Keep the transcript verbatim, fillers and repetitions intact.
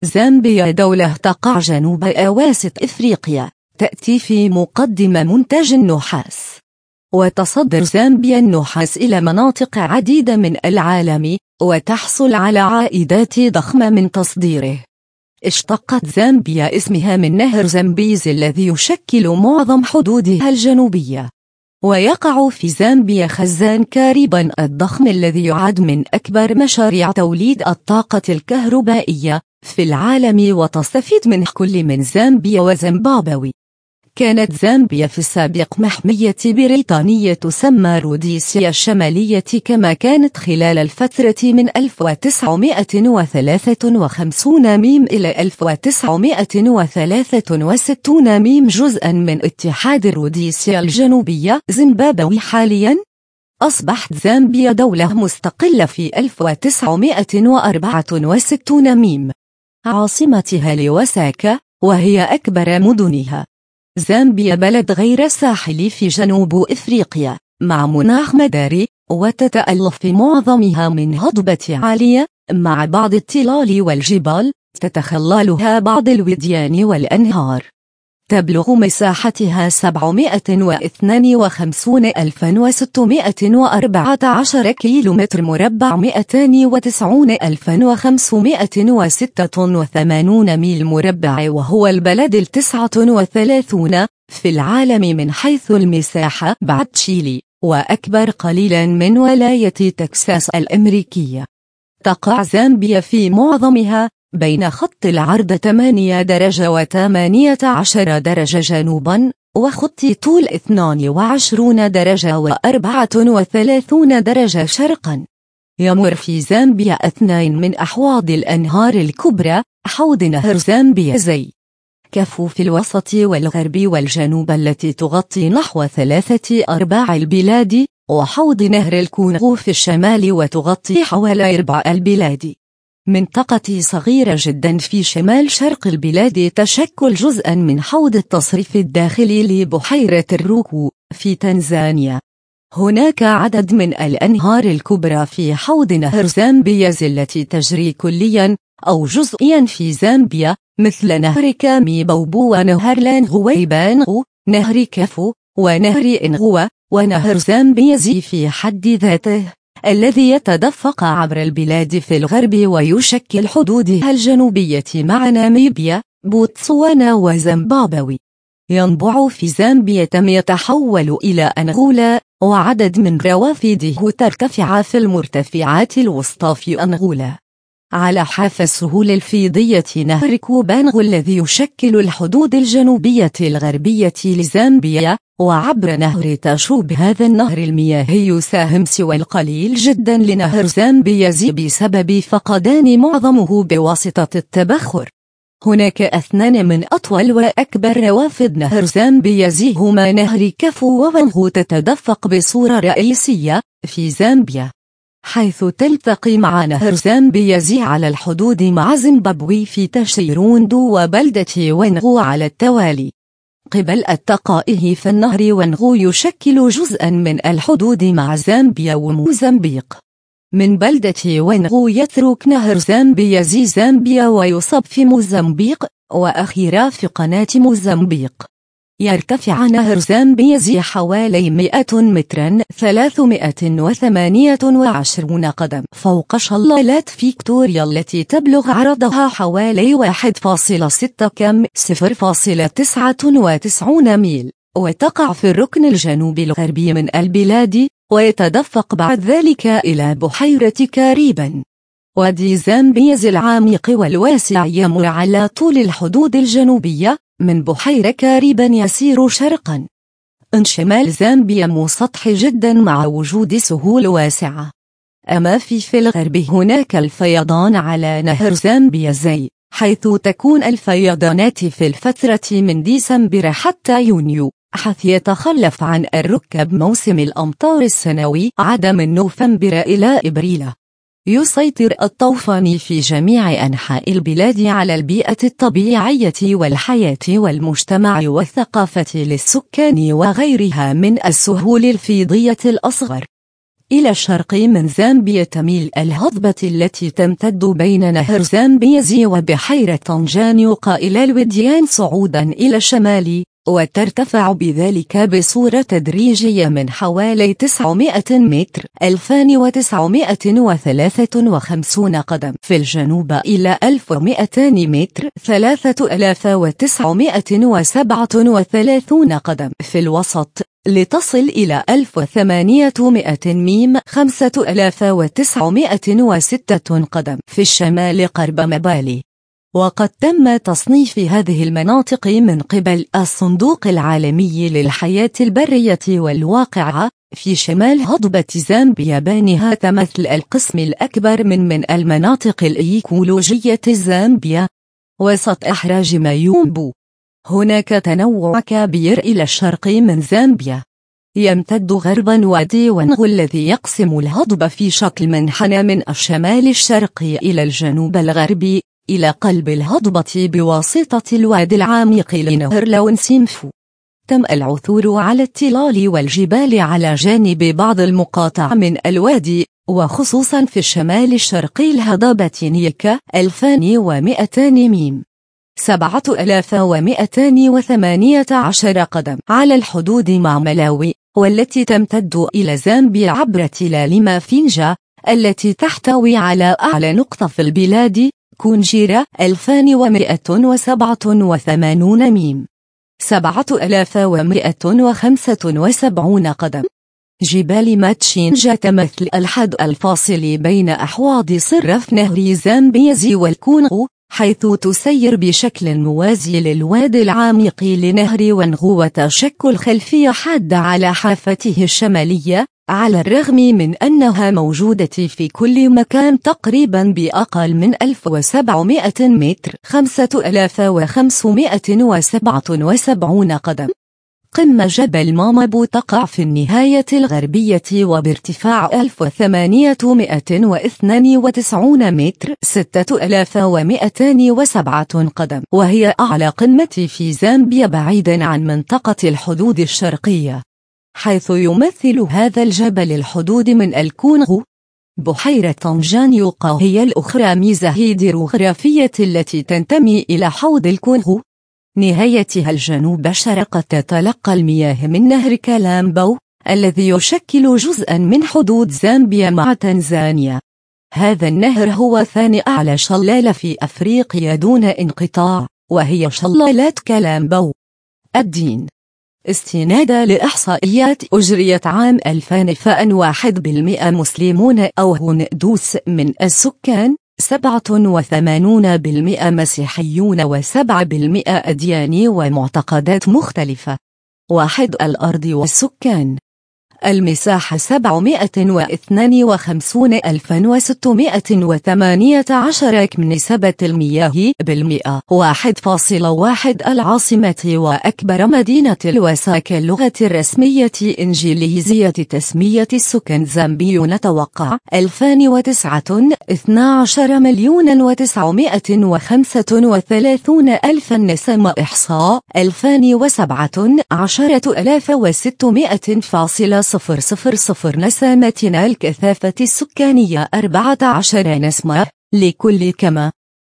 زامبيا دولة تقع جنوب أواسط إفريقيا، تأتي في مقدم منتج النحاس، وتصدر زامبيا النحاس إلى مناطق عديدة من العالم، وتحصل على عائدات ضخمة من تصديره. اشتقت زامبيا اسمها من نهر زامبيزي الذي يشكل معظم حدودها الجنوبية. ويقع في زامبيا خزان كاريبان الضخم الذي يعد من أكبر مشاريع توليد الطاقة الكهربائية في العالم، وتستفيد منه كل من زامبيا وزيمبابوي. كانت زامبيا في السابق محمية بريطانية تسمى روديسيا الشمالية، كما كانت خلال الفترة من ألف وتسعمائة وثلاثة وخمسين ميم إلى ألف وتسعمائة وثلاثة وستين ميم جزءا من اتحاد روديسيا الجنوبية زيمبابوي. حاليا أصبحت زامبيا دولة مستقلة في ألف وتسعمائة وأربعة وستين ميم، عاصمتها لوساكا وهي أكبر مدنها. زامبيا بلد غير ساحلي في جنوب إفريقيا، مع مناخ مداري، وتتألف معظمها من هضبة عالية مع بعض التلال والجبال تتخللها بعض الوديان والأنهار. تبلغ مساحتها سبعمائة واثنين وخمسين ألفا وستمائة وأربعة عشر كيلومتر مربع، مئتين وتسعين ألفا وخمسمائة وستة وثمانين ميل مربع، وهو البلد التاسع والثلاثين في العالم من حيث المساحة بعد تشيلي، وأكبر قليلا من ولاية تكساس الأمريكية. تقع زامبيا في معظمها بين خط العرض ثمانية درجة وثمانية عشر درجة جنوبا، وخط طول اثنين وعشرين درجة وأربعة وثلاثين درجة شرقا. يمر في زامبيا اثنين من أحواض الأنهار الكبرى، حوض نهر زامبيا زي كفو في الوسط والغرب والجنوب التي تغطي نحو ثلاثة أرباع البلاد، وحوض نهر الكونغو في الشمال وتغطي حوالي ربع البلاد. منطقة صغيرة جدا في شمال شرق البلاد تشكل جزءا من حوض التصريف الداخلي لبحيرة الروكو في تنزانيا. هناك عدد من الأنهار الكبرى في حوض نهر زامبيزي التي تجري كليا أو جزئيا في زامبيا، مثل نهر كامي بوبو ونهر لانغوي بانغو، نهر كفو ونهر إنغوا، ونهر زامبيزي في حد ذاته الذي يتدفق عبر البلاد في الغرب ويشكل حدودها الجنوبية مع ناميبيا، بوتسوانا وزيمبابوي. ينبع في زامبيا يتحول إلى أنغولا، وعدد من روافده ترتفع في المرتفعات الوسطى في أنغولا. على حافة السهول الفيضية نهر كوبانغو الذي يشكل الحدود الجنوبية الغربية لزامبيا، وعبر نهر تاشوب. هذا النهر المياهي يساهم سوى القليل جدا لنهر زامبيزي بسبب فقدان معظمه بواسطة التبخر. هناك اثنان من أطول وأكبر روافد نهر زامبيزي هما نهر كفو ووانغو، تتدفق بصورة رئيسية في زامبيا، حيث تلتقي مع نهر زامبيزي على الحدود مع زيمبابوي في تشيروندو وبلدة وانغو على التوالي. قبل التقائه فالنهر وانغو يشكل جزءا من الحدود مع زامبيا وموزمبيق. من بلدة وانغو يترك نهر زامبيزي زامبيا ويصب في موزمبيق، وأخيرا في قناة موزمبيق. يرتفع نهر زامبيزي حوالي مئة مترا، ثلاثمائة وثمانية وعشرين قدم، فوق شلالات فيكتوريا التي تبلغ عرضها حوالي واحد فاصلة ستة كم صفر فاصلة تسعة وتسعين ميل، وتقع في الركن الجنوبي الغربي من البلاد، ويتدفق بعد ذلك إلى بحيرة كاريبان. وادي زامبيزي العميق والواسع يمر على طول الحدود الجنوبية من بحيرة كاريبان يسير شرقا. إن شمال زامبيا مسطح جدا مع وجود سهول واسعة. أما في في الغرب هناك الفيضان على نهر زامبيزي، حيث تكون الفيضانات في الفترة من ديسمبر حتى يونيو، حيث يتخلف عن الركب موسم الأمطار السنوي عادة من نوفمبر إلى إبريل. يسيطر الطوفان في جميع أنحاء البلاد على البيئة الطبيعية والحياة والمجتمع والثقافة للسكان وغيرها من السهول الفيضية الأصغر. إلى الشرق من زامبيا تميل الهضبة التي تمتد بين نهر زامبيزي وبحيرة طنجانيوقا إلى الوديان صعودا إلى الشمال، وترتفع بذلك بصورة تدريجية من حوالي تسعمائة متر ألفان وتسعمائة وثلاثة وخمسين قدم في الجنوب إلى ألف ومئتين متر ثلاثة آلاف وتسعمائة وسبعة وثلاثين قدم في الوسط، لتصل إلى ألف وثمانمائة ميم خمسة آلاف وتسعمائة وستة قدم في الشمال قرب مبالي. وقد تم تصنيف هذه المناطق من قبل الصندوق العالمي للحياة البرية والواقعة في شمال هضبة زامبيا بأنها تمثل القسم الأكبر من من المناطق الإيكولوجية الزامبيا. وسط إحراج مايومبو. هناك تنوع كبير إلى الشرق من زامبيا. يمتد غربا وادي ونغو الذي يقسم الهضبة في شكل منحنى من الشمال الشرقي إلى الجنوب الغربي إلى قلب الهضبة بواسطة الوادي العميق لنهر لونسيمفو. تم العثور على التلال والجبال على جانب بعض المقاطع من الوادي، وخصوصا في الشمال الشرقي الهضبة نيكا ألفان ومئتين ميم سبعة آلاف ومئتين وثمانية عشر قدم على الحدود مع ملاوي، والتي تمتد إلى زامبيا عبر تلال مافينجا التي تحتوي على أعلى نقطة في البلاد كونجيرا ألفان ومئة وسبعة وثمانين ميم سبعة آلاف ومئة وخمسة وسبعين قدم. جبال ماتشينجا تمثل الحد الفاصل بين أحواض صرف نهر زامبيزي والكونغو، حيث تسير بشكل موازي للوادي العميق لنهر ونغو وتشكل خلفية حادة على حافته الشمالية، على الرغم من أنها موجودة في كل مكان تقريبا بأقل من ألف وسبعمائة متر خمسة آلاف وخمسمائة وسبعة وسبعين قدم. قمة جبل مامابو تقع في النهاية الغربية وبارتفاع ألف وثمانمائة واثنين وتسعين متر ستة آلاف ومئتين وسبعة قدم، وهي أعلى قمة في زامبيا بعيدا عن منطقة الحدود الشرقية، حيث يمثل هذا الجبل الحدود من الكونغو. بحيرة طنجانيوقا هي الأخرى ميزة هيدروغرافية التي تنتمي إلى حوض الكونغو. نهايتها الجنوب شرق تتلقى المياه من نهر كالامبو الذي يشكل جزءا من حدود زامبيا مع تنزانيا. هذا النهر هو ثاني أعلى شلال في أفريقيا دون انقطاع، وهي شلالات كالامبو. الدين. استنادا لإحصائيات أجريت عام ألفين فإن واحد بالمئة مسلمون أو هندوس من السكان، سبعة وثمانون بالمئة مسيحيون وسبعة بالمئة أديان ومعتقدات مختلفة. واحد الأرض والسكان. المساحة سبعمائة واثنين وخمسين ألف وستمائة وثمانية عشر كم. نسبة المياه بالمئة واحد فاصلة واحد. العاصمة وأكبر مدينة الوساكا. اللغة الرسمية إنجليزية. تسمية السكان زامبي نتوقع ألفين وتسعة اثني عشر مليون وتسعمائة وخمسة وثلاثون ألف. نسمة إحصاء ألفين وسبعة عشرة آلاف وستمائة فاصلة صفر صفر صفر. نسمتنا الكثافة السكانية أربعة عشر نسمة لكل كما.